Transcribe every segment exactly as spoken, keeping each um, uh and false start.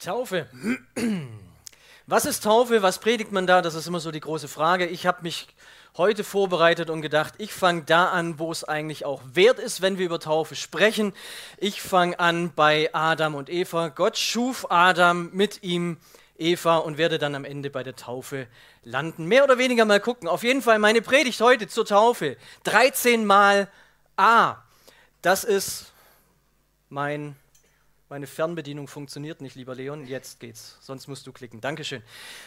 Taufe. Was ist Taufe? Was predigt man da? Das ist immer so die große Frage. Ich habe mich heute vorbereitet und gedacht, ich fange da an, wo es eigentlich auch wert ist, wenn wir über Taufe sprechen. Ich fange an bei Adam und Eva. Gott schuf Adam, mit ihm Eva und werde dann am Ende bei der Taufe landen. Mehr oder weniger mal gucken. Auf jeden Fall meine Predigt heute zur Taufe. dreizehn mal A. Das ist mein... Meine Fernbedienung funktioniert nicht, lieber Leon. Jetzt geht's, sonst musst du klicken. Dankeschön.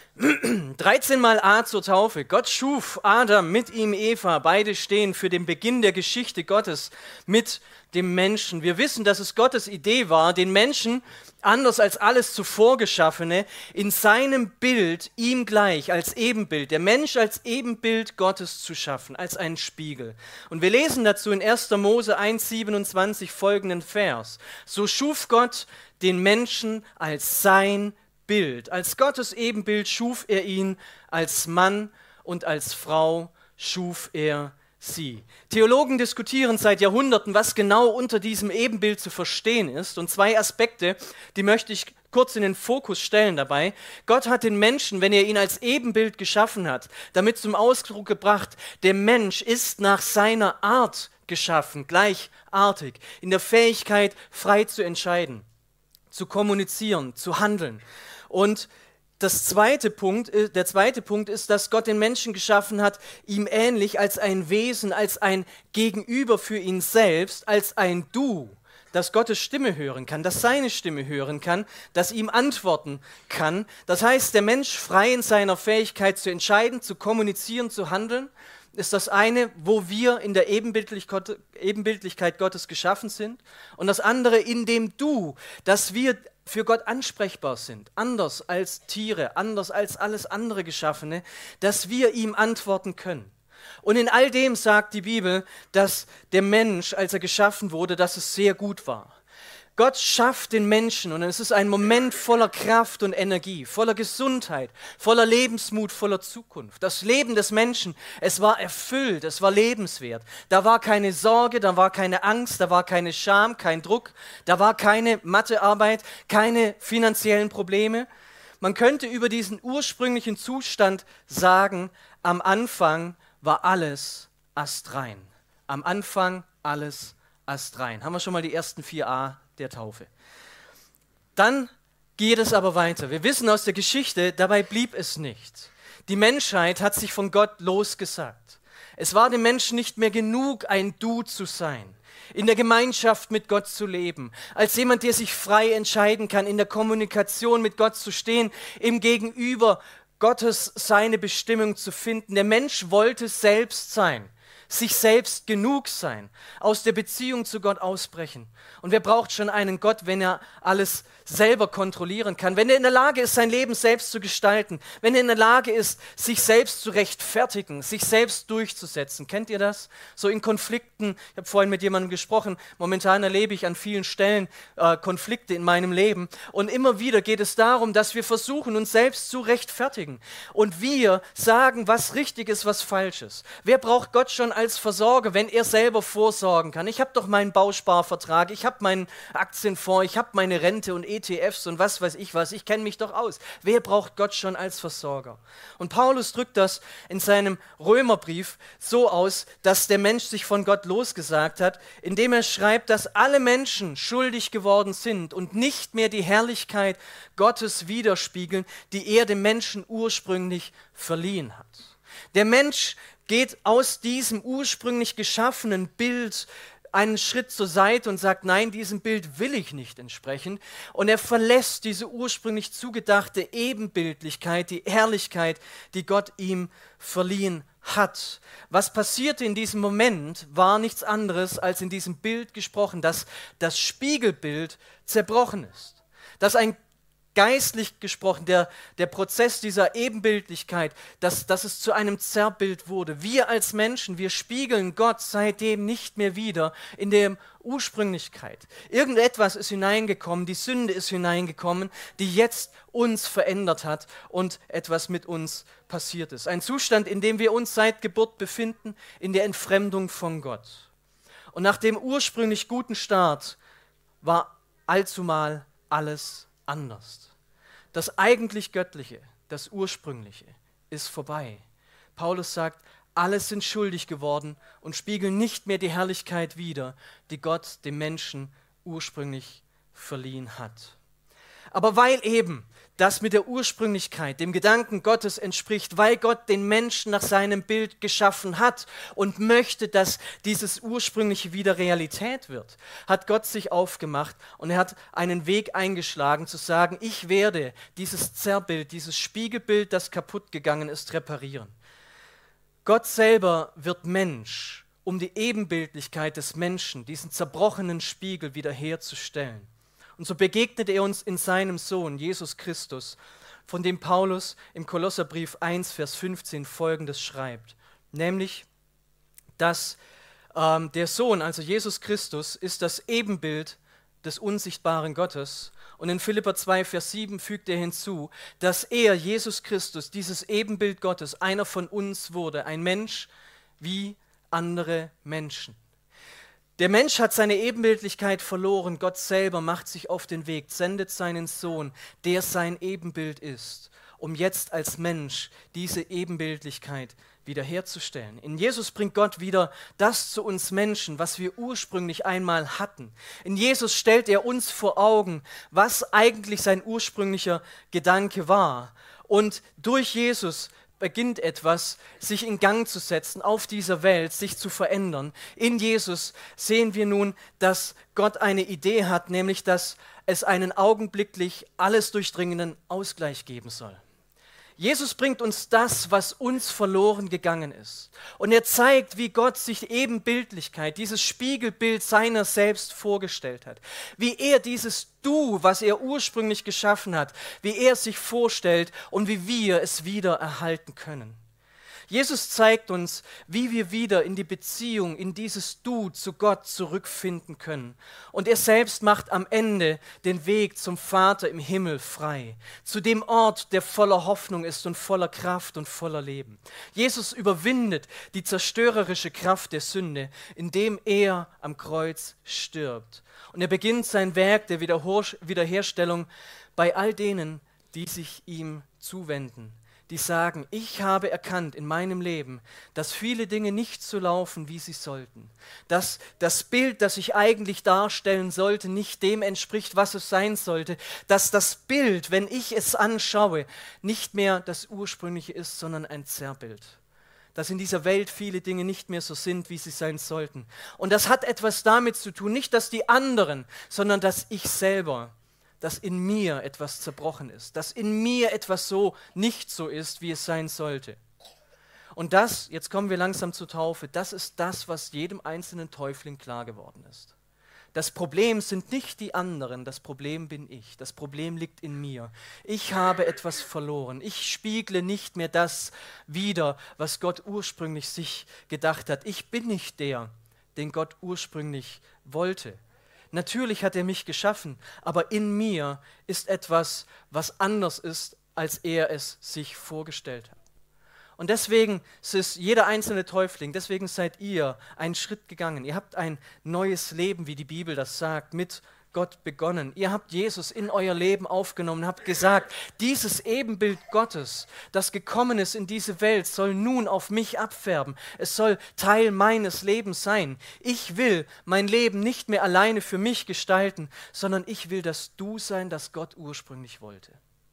dreizehn mal A zur Taufe. Gott schuf Adam, mit ihm Eva. Beide stehen für den Beginn der Geschichte Gottes mit dem Menschen. Wir wissen, dass es Gottes Idee war, den Menschen, anders als alles zuvor Geschaffene, in seinem Bild, ihm gleich, als Ebenbild, der Mensch als Ebenbild Gottes zu schaffen, als einen Spiegel. Und wir lesen dazu in erster Mose eins siebenundzwanzig folgenden Vers. So schuf Gott den Menschen als sein Bild. Als Gottes Ebenbild schuf er ihn, als Mann und als Frau schuf er sie. Theologen diskutieren seit Jahrhunderten, was genau unter diesem Ebenbild zu verstehen ist. Und zwei Aspekte, die möchte ich kurz in den Fokus stellen dabei. Gott hat den Menschen, wenn er ihn als Ebenbild geschaffen hat, damit zum Ausdruck gebracht, der Mensch ist nach seiner Art geschaffen, gleichartig, in der Fähigkeit, frei zu entscheiden, zu kommunizieren, zu handeln. Und Das zweite Punkt, der zweite Punkt ist, dass Gott den Menschen geschaffen hat, ihm ähnlich als ein Wesen, als ein Gegenüber für ihn selbst, als ein Du, das Gottes Stimme hören kann, das seine Stimme hören kann, das ihm antworten kann. Das heißt, der Mensch frei in seiner Fähigkeit zu entscheiden, zu kommunizieren, zu handeln, ist das eine, wo wir in der Ebenbildlichkeit Gottes geschaffen sind. Und das andere in dem Du, dass wir für Gott ansprechbar sind, anders als Tiere, anders als alles andere Geschaffene, dass wir ihm antworten können. Und in all dem sagt die Bibel, dass der Mensch, als er geschaffen wurde, dass es sehr gut war. Gott schafft den Menschen und es ist ein Moment voller Kraft und Energie, voller Gesundheit, voller Lebensmut, voller Zukunft. Das Leben des Menschen, es war erfüllt, es war lebenswert. Da war keine Sorge, da war keine Angst, da war keine Scham, kein Druck, da war keine Mathearbeit, keine finanziellen Probleme. Man könnte über diesen ursprünglichen Zustand sagen, am Anfang war alles astrein. Am Anfang alles astrein. Haben wir schon mal die ersten vier A der Taufe. Dann geht es aber weiter. Wir wissen aus der Geschichte, dabei blieb es nicht. Die Menschheit hat sich von Gott losgesagt. Es war dem Menschen nicht mehr genug, ein Du zu sein, in der Gemeinschaft mit Gott zu leben, als jemand, der sich frei entscheiden kann, in der Kommunikation mit Gott zu stehen, im Gegenüber Gottes seine Bestimmung zu finden. Der Mensch wollte selbst sein, sich selbst genug sein, aus der Beziehung zu Gott ausbrechen. Und wer braucht schon einen Gott, wenn er alles selber kontrollieren kann, wenn er in der Lage ist, sein Leben selbst zu gestalten, wenn er in der Lage ist, sich selbst zu rechtfertigen, sich selbst durchzusetzen. Kennt ihr das? So in Konflikten, ich habe vorhin mit jemandem gesprochen, momentan erlebe ich an vielen Stellen äh, Konflikte in meinem Leben und immer wieder geht es darum, dass wir versuchen, uns selbst zu rechtfertigen und wir sagen, was richtig ist, was falsch ist. Wer braucht Gott schon als Versorger, wenn er selber vorsorgen kann? Ich habe doch meinen Bausparvertrag, ich habe meinen Aktienfonds, ich habe meine Rente und E T Fs und was weiß ich was, ich kenne mich doch aus. Wer braucht Gott schon als Versorger? Und Paulus drückt das in seinem Römerbrief so aus, dass der Mensch sich von Gott losgesagt hat, indem er schreibt, dass alle Menschen schuldig geworden sind und nicht mehr die Herrlichkeit Gottes widerspiegeln, die er dem Menschen ursprünglich verliehen hat. Der Mensch geht aus diesem ursprünglich geschaffenen Bild einen Schritt zur Seite und sagt, nein, diesem Bild will ich nicht entsprechen. Und er verlässt diese ursprünglich zugedachte Ebenbildlichkeit, die Ehrlichkeit, die Gott ihm verliehen hat. Was passierte in diesem Moment, war nichts anderes, als in diesem Bild gesprochen, dass das Spiegelbild zerbrochen ist. Dass ein geistlich gesprochen, der, der Prozess dieser Ebenbildlichkeit, dass, dass es zu einem Zerrbild wurde. Wir als Menschen, wir spiegeln Gott seitdem nicht mehr wieder in der Ursprünglichkeit. Irgendetwas ist hineingekommen, die Sünde ist hineingekommen, die jetzt uns verändert hat und etwas mit uns passiert ist. Ein Zustand, in dem wir uns seit Geburt befinden, in der Entfremdung von Gott. Und nach dem ursprünglich guten Start war allzumal alles anders. Das eigentlich Göttliche, das Ursprüngliche, ist vorbei. Paulus sagt, alle sind schuldig geworden und spiegeln nicht mehr die Herrlichkeit wider, die Gott dem Menschen ursprünglich verliehen hat. Aber weil eben das mit der Ursprünglichkeit, dem Gedanken Gottes entspricht, weil Gott den Menschen nach seinem Bild geschaffen hat und möchte, dass dieses Ursprüngliche wieder Realität wird, hat Gott sich aufgemacht und er hat einen Weg eingeschlagen, zu sagen, ich werde dieses Zerrbild, dieses Spiegelbild, das kaputt gegangen ist, reparieren. Gott selber wird Mensch, um die Ebenbildlichkeit des Menschen, diesen zerbrochenen Spiegel wiederherzustellen. Und so begegnet er uns in seinem Sohn, Jesus Christus, von dem Paulus im Kolosserbrief eins, Vers fünfzehn folgendes schreibt, nämlich, dass ähm, der Sohn, also Jesus Christus, ist das Ebenbild des unsichtbaren Gottes. Und in Philipper zwei, Vers sieben fügt er hinzu, dass er, Jesus Christus, dieses Ebenbild Gottes, einer von uns wurde, ein Mensch wie andere Menschen. Der Mensch hat seine Ebenbildlichkeit verloren, Gott selber macht sich auf den Weg, sendet seinen Sohn, der sein Ebenbild ist, um jetzt als Mensch diese Ebenbildlichkeit wiederherzustellen. In Jesus bringt Gott wieder das zu uns Menschen, was wir ursprünglich einmal hatten. In Jesus stellt er uns vor Augen, was eigentlich sein ursprünglicher Gedanke war. Und durch Jesus beginnt etwas, sich in Gang zu setzen auf dieser Welt, sich zu verändern. In Jesus sehen wir nun, dass Gott eine Idee hat, nämlich, dass es einen augenblicklich alles durchdringenden Ausgleich geben soll. Jesus bringt uns das, was uns verloren gegangen ist. Und er zeigt, wie Gott sich Ebenbildlichkeit, dieses Spiegelbild seiner selbst vorgestellt hat. Wie er dieses Du, was er ursprünglich geschaffen hat, wie er es sich vorstellt und wie wir es wieder erhalten können. Jesus zeigt uns, wie wir wieder in die Beziehung, in dieses Du zu Gott zurückfinden können. Und er selbst macht am Ende den Weg zum Vater im Himmel frei, zu dem Ort, der voller Hoffnung ist und voller Kraft und voller Leben. Jesus überwindet die zerstörerische Kraft der Sünde, indem er am Kreuz stirbt. Und er beginnt sein Werk der Wiederherstellung bei all denen, die sich ihm zuwenden. Die sagen, ich habe erkannt in meinem Leben, dass viele Dinge nicht so laufen, wie sie sollten. Dass das Bild, das ich eigentlich darstellen sollte, nicht dem entspricht, was es sein sollte. Dass das Bild, wenn ich es anschaue, nicht mehr das ursprüngliche ist, sondern ein Zerrbild. Dass in dieser Welt viele Dinge nicht mehr so sind, wie sie sein sollten. Und das hat etwas damit zu tun, nicht dass die anderen, sondern dass ich selber, dass in mir etwas zerbrochen ist, dass in mir etwas so nicht so ist, wie es sein sollte. Und das, jetzt kommen wir langsam zur Taufe, das ist das, was jedem einzelnen Täufling klar geworden ist. Das Problem sind nicht die anderen, das Problem bin ich, das Problem liegt in mir. Ich habe etwas verloren, ich spiegle nicht mehr das wider, was Gott ursprünglich sich gedacht hat. Ich bin nicht der, den Gott ursprünglich wollte. Natürlich hat er mich geschaffen, aber in mir ist etwas, was anders ist, als er es sich vorgestellt hat. Und deswegen ist jeder einzelne Täufling, deswegen seid ihr einen Schritt gegangen. Ihr habt ein neues Leben, wie die Bibel das sagt, mit Gott begonnen. Ihr habt Jesus in euer Leben aufgenommen, habt gesagt, dieses Ebenbild Gottes, das gekommen ist in diese Welt, soll nun auf mich abfärben. Es soll Teil meines Lebens sein. Ich will mein Leben nicht mehr alleine für mich gestalten, sondern ich will das Du sein, das Gott ursprünglich wollte.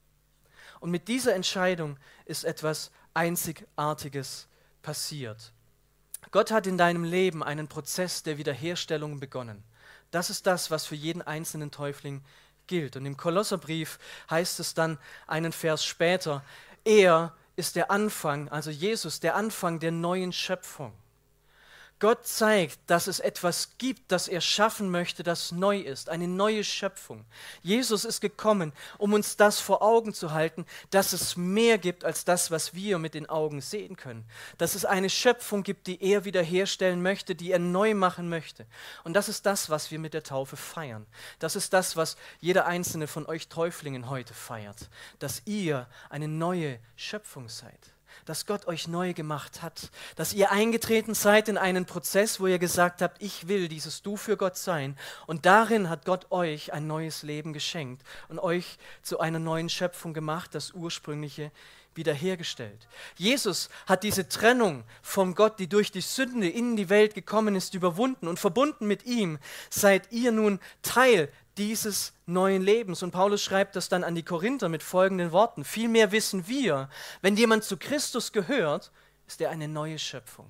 Und mit dieser Entscheidung ist etwas Einzigartiges passiert. Gott hat in deinem Leben einen Prozess der Wiederherstellung begonnen. Das ist das, was für jeden einzelnen Täufling gilt. Und im Kolosserbrief heißt es dann einen Vers später, er ist der Anfang, also Jesus, der Anfang der neuen Schöpfung. Gott zeigt, dass es etwas gibt, das er schaffen möchte, das neu ist, eine neue Schöpfung. Jesus ist gekommen, um uns das vor Augen zu halten, dass es mehr gibt als das, was wir mit den Augen sehen können. Dass es eine Schöpfung gibt, die er wiederherstellen möchte, die er neu machen möchte. Und das ist das, was wir mit der Taufe feiern. Das ist das, was jeder einzelne von euch Täuflingen heute feiert. Dass ihr eine neue Schöpfung seid. dass Gott euch neu gemacht hat, dass ihr eingetreten seid in einen Prozess, wo ihr gesagt habt, ich will dieses Du für Gott sein. Und darin hat Gott euch ein neues Leben geschenkt und euch zu einer neuen Schöpfung gemacht, das Ursprüngliche wiederhergestellt. Jesus hat diese Trennung von Gott, die durch die Sünde in die Welt gekommen ist, überwunden, und verbunden mit ihm seid ihr nun Teil dieses neuen Lebens. Und Paulus schreibt das dann an die Korinther mit folgenden Worten: Vielmehr wissen wir, wenn jemand zu Christus gehört, ist er eine neue Schöpfung.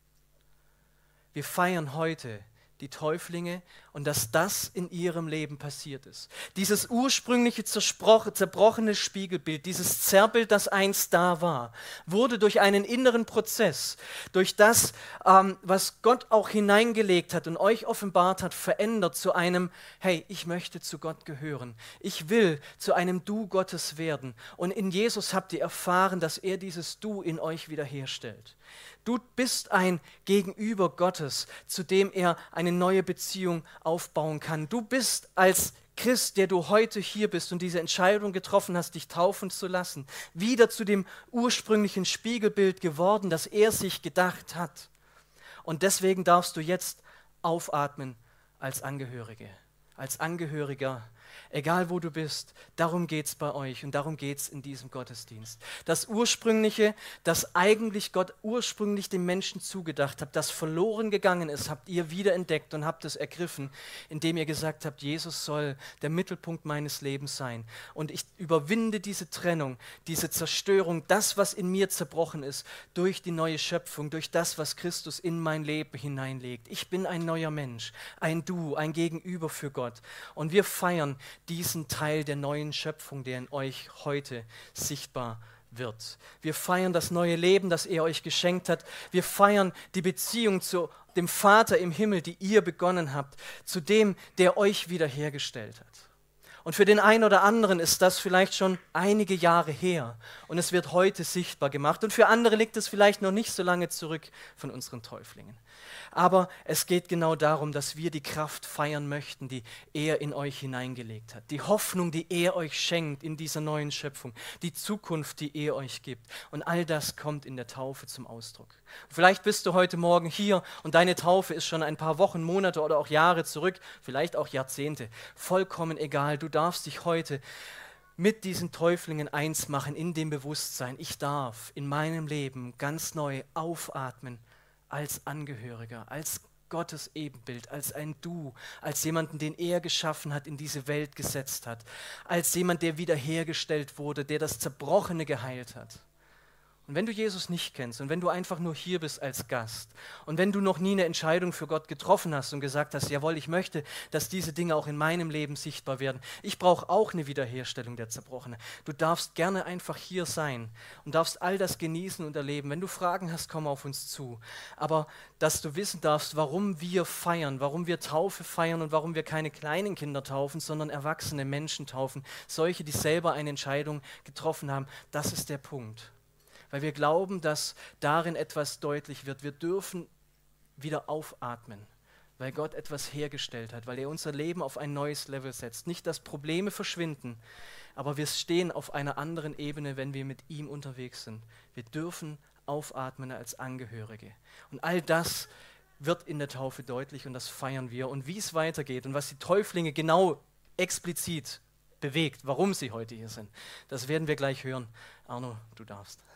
Wir feiern heute die Täuflinge und dass das in ihrem Leben passiert ist. Dieses ursprüngliche zerbrochene Spiegelbild, dieses Zerrbild, das einst da war, wurde durch einen inneren Prozess, durch das, ähm, was Gott auch hineingelegt hat und euch offenbart hat, verändert zu einem, hey, ich möchte zu Gott gehören. Ich will zu einem Du Gottes werden. Und in Jesus habt ihr erfahren, dass er dieses Du in euch wiederherstellt. Du bist ein Gegenüber Gottes, zu dem er eine neue Beziehung aufbauen kann. Du bist als Christ, der du heute hier bist und diese Entscheidung getroffen hast, dich taufen zu lassen, wieder zu dem ursprünglichen Spiegelbild geworden, das er sich gedacht hat. Und deswegen darfst du jetzt aufatmen als Angehörige, als Angehöriger. Egal wo du bist, darum geht es bei euch und darum geht es in diesem Gottesdienst. Das Ursprüngliche, das eigentlich Gott ursprünglich dem Menschen zugedacht hat, das verloren gegangen ist, habt ihr wiederentdeckt und habt es ergriffen, indem ihr gesagt habt, Jesus soll der Mittelpunkt meines Lebens sein. Und ich überwinde diese Trennung, diese Zerstörung, das, was in mir zerbrochen ist, durch die neue Schöpfung, durch das, was Christus in mein Leben hineinlegt. Ich bin ein neuer Mensch, ein Du, ein Gegenüber für Gott. Und wir feiern diesen Teil der neuen Schöpfung, der in euch heute sichtbar wird. Wir feiern das neue Leben, das er euch geschenkt hat. Wir feiern die Beziehung zu dem Vater im Himmel, die ihr begonnen habt, zu dem, der euch wiederhergestellt hat. Und für den einen oder anderen ist das vielleicht schon einige Jahre her und es wird heute sichtbar gemacht. Und für andere liegt es vielleicht noch nicht so lange zurück von unseren Täuflingen. Aber es geht genau darum, dass wir die Kraft feiern möchten, die er in euch hineingelegt hat. Die Hoffnung, die er euch schenkt in dieser neuen Schöpfung. Die Zukunft, die er euch gibt. Und all das kommt in der Taufe zum Ausdruck. Vielleicht bist du heute Morgen hier und deine Taufe ist schon ein paar Wochen, Monate oder auch Jahre zurück, vielleicht auch Jahrzehnte. Vollkommen egal, du darfst dich heute mit diesen Täuflingen eins machen in dem Bewusstsein, ich darf in meinem Leben ganz neu aufatmen als Angehöriger, als Gottes Ebenbild, als ein Du, als jemanden, den er geschaffen hat, in diese Welt gesetzt hat, als jemand, der wiederhergestellt wurde, der das Zerbrochene geheilt hat. Und wenn du Jesus nicht kennst und wenn du einfach nur hier bist als Gast und wenn du noch nie eine Entscheidung für Gott getroffen hast und gesagt hast, jawohl, ich möchte, dass diese Dinge auch in meinem Leben sichtbar werden. Ich brauche auch eine Wiederherstellung der Zerbrochenen. Du darfst gerne einfach hier sein und darfst all das genießen und erleben. Wenn du Fragen hast, komm auf uns zu. Aber dass du wissen darfst, warum wir feiern, warum wir Taufe feiern und warum wir keine kleinen Kinder taufen, sondern erwachsene Menschen taufen, solche, die selber eine Entscheidung getroffen haben, das ist der Punkt. Weil wir glauben, dass darin etwas deutlich wird. Wir dürfen wieder aufatmen, weil Gott etwas hergestellt hat, weil er unser Leben auf ein neues Level setzt. Nicht, dass Probleme verschwinden, aber wir stehen auf einer anderen Ebene, wenn wir mit ihm unterwegs sind. Wir dürfen aufatmen als Angehörige. Und all das wird in der Taufe deutlich und das feiern wir. Und wie es weitergeht und was die Täuflinge genau explizit bewegt, warum sie heute hier sind, das werden wir gleich hören. Arno, du darfst.